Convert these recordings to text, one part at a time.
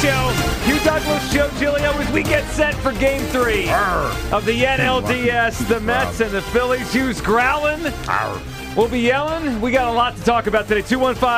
Show. Hugh Douglas, Joe Giglio, as we get set for Game 3 of the NLDS. The Mets and the Phillies. Hugh's growling. We'll be yelling. We got a lot to talk about today.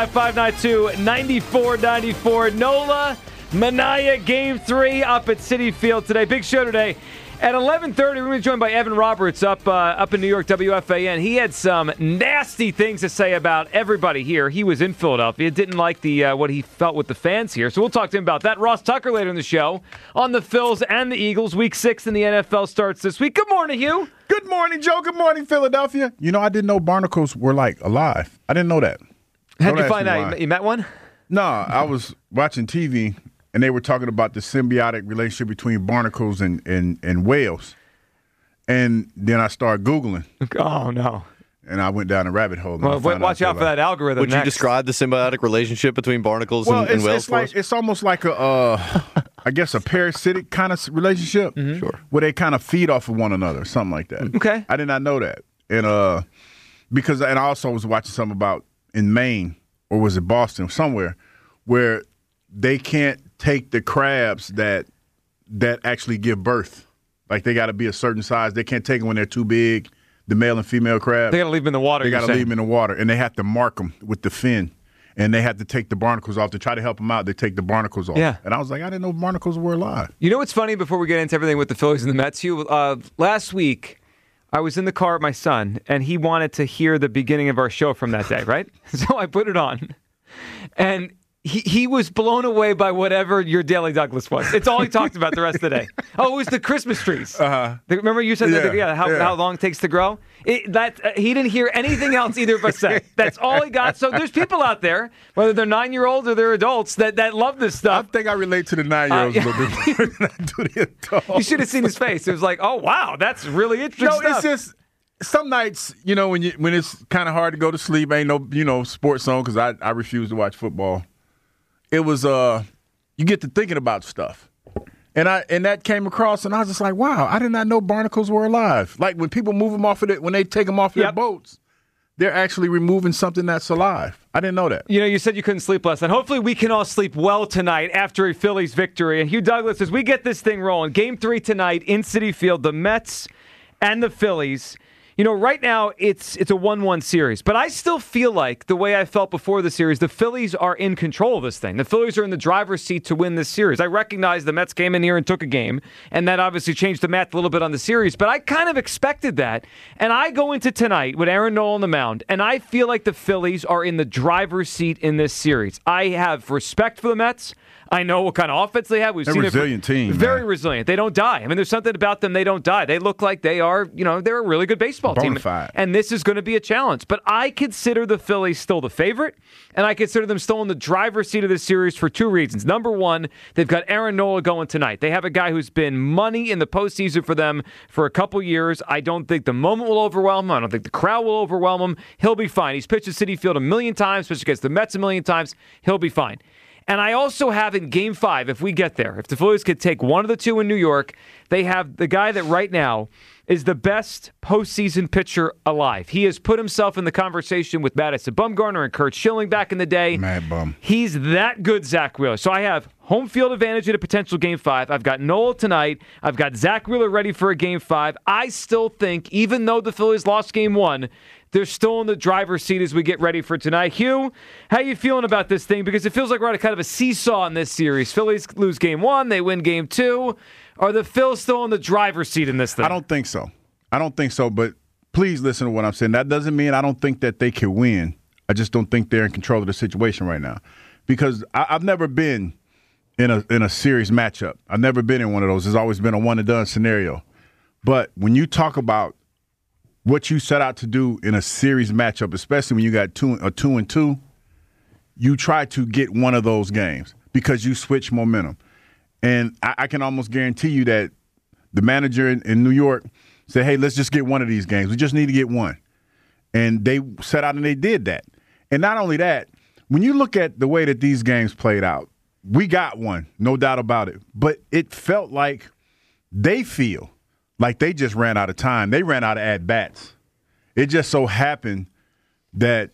215-592-9494. Nola Manaea, Game 3 up at Citi Field today. Big show today. At 11:30, we're going to be joined by Evan Roberts up in New York, WFAN. He had some nasty things to say about everybody here. He was in Philadelphia, didn't like the what he felt with the fans here. So we'll talk to him about that. Ross Tucker later in the show on the Phils and the Eagles. Week 6 in the NFL starts this week. Good morning, Hugh. Good morning, Joe. Good morning, Philadelphia. You know, I didn't know barnacles were, alive. I didn't know that. How'd you find out? You met one? No, I was watching TV. And they were talking about the symbiotic relationship between barnacles and whales. And then I started Googling. Oh, no. And I went down a rabbit hole. Well, watch out for that algorithm. Would you describe the symbiotic relationship between barnacles and whales? It's almost like a parasitic kind of relationship. Mm-hmm. Sure. Where they kind of feed off of one another, something like that. Okay. I did not know that. And I also was watching something about in Maine, or was it Boston, somewhere, where they can't take the crabs that actually give birth. Like, they got to be a certain size. They can't take them when they're too big, the male and female crabs. They got to leave them in the water. They got to leave them in the water, and they have to mark them with the fin. And they have to take the barnacles off. To try to help them out, they take the barnacles off. Yeah. And I was like, I didn't know barnacles were alive. You know what's funny before we get into everything with the Phillies and the Mets, Hugh? Last week, I was in the car with my son, and he wanted to hear the beginning of our show from that day, right? So I put it on, and he was blown away by whatever your Daily Douglas was. It's all he talked about the rest of the day. Oh, it was the Christmas trees. Remember you said how long it takes to grow? He didn't hear anything else either of us say. That's all he got. So there's people out there, whether they're 9-year-olds or they're adults, that love this stuff. I think I relate to the 9-year-olds a little bit more than I do the adults. You should have seen his face. It was like, oh, wow, that's really interesting stuff. It's just some nights, when it's kind of hard to go to sleep, ain't no, sports on, because I refuse to watch football. It was you get to thinking about stuff, and that came across, and I was just like, wow, I did not know barnacles were alive. Like, when people move them off of it, when they take them off their boats, they're actually removing something that's alive. I didn't know that. You said you couldn't sleep last night. Hopefully we can all sleep well tonight after a Phillies victory. And Hugh Douglas, as we get this thing rolling, Game 3 tonight in Citi Field, the Mets and the Phillies. Right now it's a 1-1 series, but I still feel like the way I felt before the series, the Phillies are in control of this thing. The Phillies are in the driver's seat to win this series. I recognize the Mets came in here and took a game, and that obviously changed the math a little bit on the series, but I kind of expected that. And I go into tonight with Aaron Nola on the mound, and I feel like the Phillies are in the driver's seat in this series. I have respect for the Mets. I know what kind of offense they have. They're a resilient team. Very resilient. They don't die. I mean, there's something about them. They don't die. They look like they are, they're a really good baseball team. Bonafide. And this is going to be a challenge. But I consider the Phillies still the favorite, and I consider them still in the driver's seat of this series for two reasons. Number one, they've got Aaron Nola going tonight. They have a guy who's been money in the postseason for them for a couple years. I don't think the moment will overwhelm him. I don't think the crowd will overwhelm him. He'll be fine. He's pitched at Citi Field 1,000,000 times, pitched against the Mets 1,000,000 times. He'll be fine. And I also have in Game 5, if we get there, if the Phillies could take one of the two in New York, they have the guy that right now is the best postseason pitcher alive. He has put himself in the conversation with Madison Bumgarner and Curt Schilling back in the day. Mad Bum. He's that good, Zach Wheeler. So I have home field advantage in a potential Game 5. I've got Nola tonight. I've got Zach Wheeler ready for a Game 5. I still think, even though the Phillies lost Game 1, they're still in the driver's seat as we get ready for tonight. Hugh, how you feeling about this thing? Because it feels like we're at a kind of a seesaw in this series. Phillies lose Game 1, they win Game 2. Are the Phils still in the driver's seat in this thing? I don't think so, but please listen to what I'm saying. That doesn't mean I don't think that they can win. I just don't think they're in control of the situation right now. Because I've never been in a series matchup. I've never been in one of those. It's always been a one-and-done scenario. But when you talk about what you set out to do in a series matchup, especially when you got 2-2, you try to get one of those games because you switch momentum. And I can almost guarantee you that the manager in New York said, hey, let's just get one of these games. We just need to get one. And they set out and they did that. And not only that, when you look at the way that these games played out, we got one, no doubt about it. But it felt like they feel like they just ran out of time. They ran out of at-bats. It just so happened that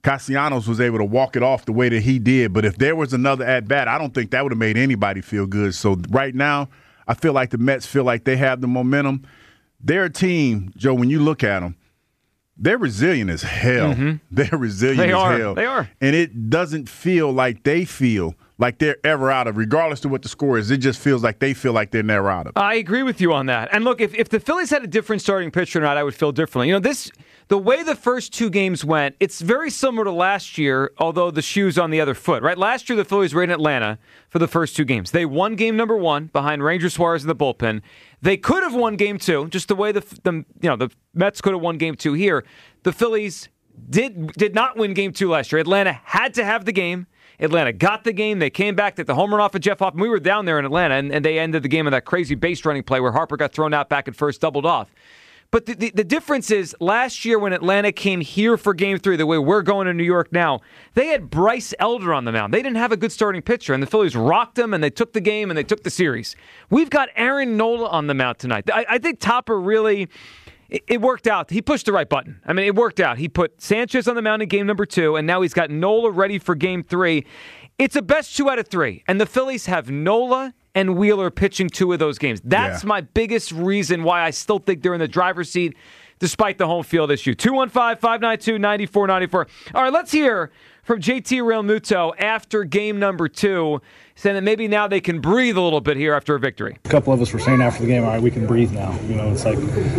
Castellanos was able to walk it off the way that he did. But if there was another at-bat, I don't think that would have made anybody feel good. So right now, I feel like the Mets feel like they have the momentum. They're a team, Joe, when you look at them, they're resilient as hell. Mm-hmm. They're resilient as hell. They are. And it doesn't feel like they feel like they're ever out of, regardless of what the score is. It just feels like they feel like they're never out of. I agree with you on that. And look, if the Phillies had a different starting pitcher or not, I would feel differently. The way the first two games went, it's very similar to last year, although the shoe's on the other foot, right? Last year, the Phillies were in Atlanta for the first two games. They won game number one behind Ranger Suarez in the bullpen. They could have won game two, just the way the Mets could have won game two here. The Phillies did not win game two last year. Atlanta had to have the game. Atlanta got the game. They came back, took the home run off of Jeff Hoffman. We were down there in Atlanta, and they ended the game on that crazy base running play where Harper got thrown out back at first, doubled off. But the difference is last year when Atlanta came here for game three, the way we're going to New York now, they had Bryce Elder on the mound. They didn't have a good starting pitcher, and the Phillies rocked them, and they took the game, and they took the series. We've got Aaron Nola on the mound tonight. I think Topper really... It worked out. He pushed the right button. I mean, it worked out. He put Sanchez on the mound in game number two, and now he's got Nola ready for game three. It's a best 2 out of 3, and the Phillies have Nola and Wheeler pitching 2 of those games. That's my biggest reason why I still think they're in the driver's seat, despite the home field issue. 215-592-9494. All right, let's hear from JT Realmuto after game number 2, saying that maybe now they can breathe a little bit here after a victory. A couple of us were saying after the game, all right, we can breathe now. It's like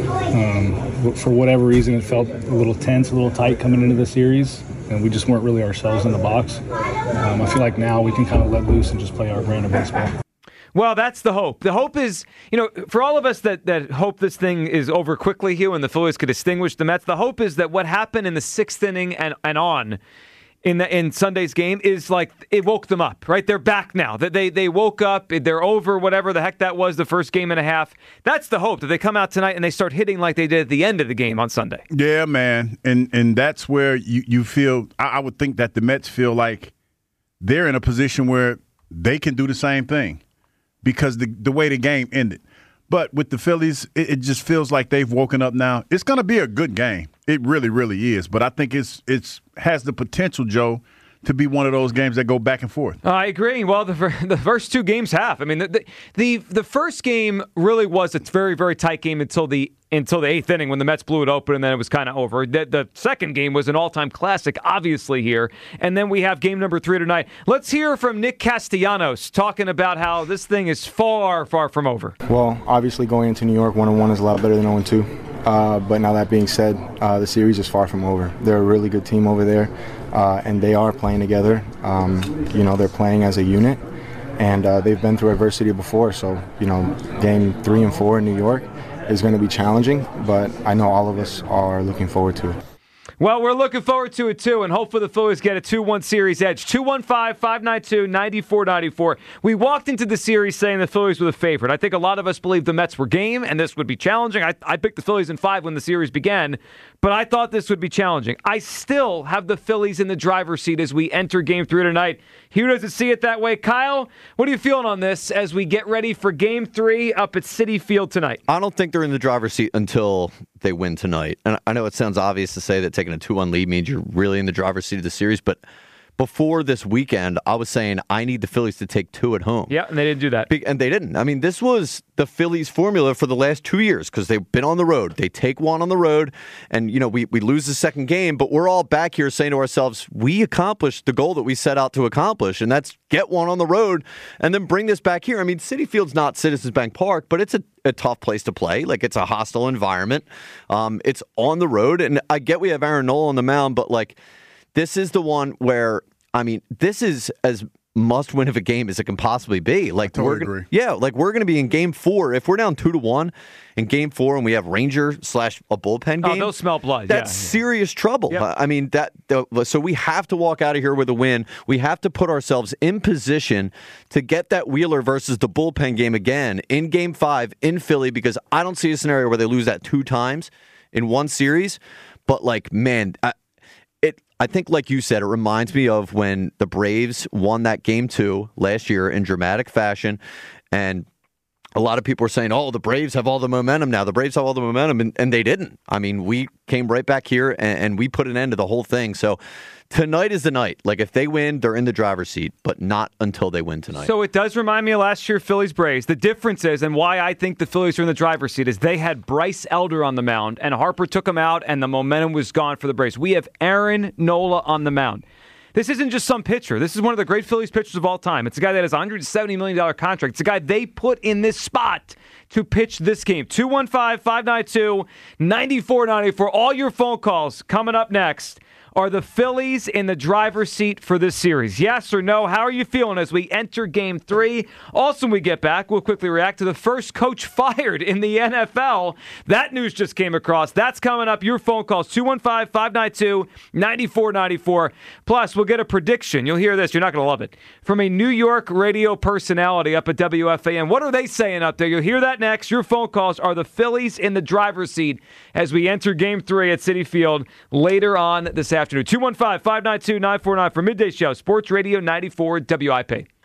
for whatever reason, it felt a little tense, a little tight coming into the series, and we just weren't really ourselves in the box. I feel like now we can kind of let loose and just play our brand of baseball. Well, that's the hope. The hope is, for all of us that hope this thing is over quickly here and the Phillies could extinguish the Mets, the hope is that what happened in the 6th inning and on in Sunday's game is like it woke them up, right? They're back now. They woke up, they're over whatever the heck that was the first game and a half. That's the hope, that they come out tonight and they start hitting like they did at the end of the game on Sunday. Yeah, man. And that's where you feel, I would think that the Mets feel like they're in a position where they can do the same thing because the way the game ended. But with the Phillies, it just feels like they've woken up now. It's going to be a good game. It really, really is. But I think it's has the potential, Joe, to be one of those games that go back and forth. I agree. Well, the first 2 games have. I mean, the first game really was a very, very tight game until the 8th inning when the Mets blew it open, and then it was kind of over. The second game was an all-time classic, obviously, here. And then we have game number 3 tonight. Let's hear from Nick Castellanos talking about how this thing is far, far from over. Well, obviously going into New York, 1-1 is a lot better than 0-2. But now that being said, the series is far from over. They're a really good team over there, and they are playing together. They're playing as a unit, and they've been through adversity before. So, game 3 and 4 in New York is going to be challenging, but I know all of us are looking forward to it. Well, we're looking forward to it, too, and hopefully the Phillies get a 2-1 series edge. 215-592-9494. We walked into the series saying the Phillies were the favorite. I think a lot of us believed the Mets were game, and this would be challenging. I picked the Phillies in 5 when the series began, but I thought this would be challenging. I still have the Phillies in the driver's seat as we enter Game 3 tonight. Hugh doesn't see it that way. Kyle, what are you feeling on this as we get ready for Game 3 up at Citi Field tonight? I don't think they're in the driver's seat until they win tonight. And I know it sounds obvious to say that taking a 2-1 lead means you're really in the driver's seat of the series, but before this weekend, I was saying I need the Phillies to take 2 at home. Yeah, and they didn't do that. And they didn't. I mean, this was the Phillies' formula for the last 2 years because they've been on the road. They take 1 on the road, and, we lose the second game, but we're all back here saying to ourselves, we accomplished the goal that we set out to accomplish, and that's get 1 on the road and then bring this back here. I mean, Citi Field's not Citizens Bank Park, but it's a tough place to play. Like, it's a hostile environment. It's on the road, and I get we have Aaron Nola on the mound, but, this is the one where, this is as must-win of a game as it can possibly be. I totally agree. We're going to be in Game 4. If we're down 2-1 in Game 4 and we have Ranger / a bullpen game, they'll smell blood. That's serious trouble. Yep. So we have to walk out of here with a win. We have to put ourselves in position to get that Wheeler versus the bullpen game again in Game 5 in Philly, because I don't see a scenario where they lose that 2 times in one series. But, I think, like you said, it reminds me of when the Braves won that Game 2 last year in dramatic fashion. And a lot of people were saying, oh, the Braves have all the momentum now. The Braves have all the momentum, and they didn't. I mean, we came right back here, and we put an end to the whole thing. So tonight is the night. Like, if they win, they're in the driver's seat, but not until they win tonight. So it does remind me of last year Phillies-Braves. The difference is, and why I think the Phillies are in the driver's seat, is they had Bryce Elder on the mound, and Harper took him out, and the momentum was gone for the Braves. We have Aaron Nola on the mound. This isn't just some pitcher. This is one of the great Phillies pitchers of all time. It's a guy that has a $170 million contract. It's a guy they put in this spot to pitch this game. 215-592-9494. All your phone calls coming up next. Are the Phillies in the driver's seat for this series? Yes or no? How are you feeling as we enter Game 3? Also, when we get back, we'll quickly react to the first coach fired in the NFL. That news just came across. That's coming up. Your phone calls, 215-592-9494. Plus, we'll get a prediction. You'll hear this. You're not going to love it. From a New York radio personality up at WFAN. What are they saying up there? You'll hear that next. Your phone calls. Are the Phillies in the driver's seat as we enter Game 3 at Citi Field later on this afternoon? 215-592-9494 for Midday Show, Sports Radio 94 WIP.